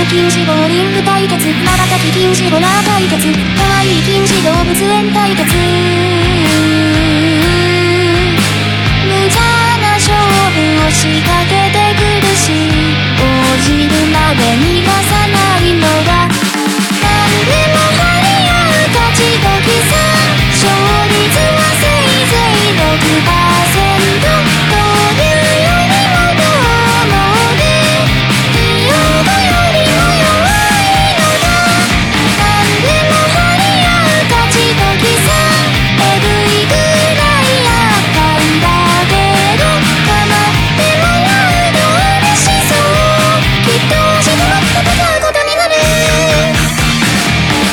禁止ボーリング対決、瞬き禁止ホラー対決、可愛い禁止動物園対決。無茶な勝負を仕掛け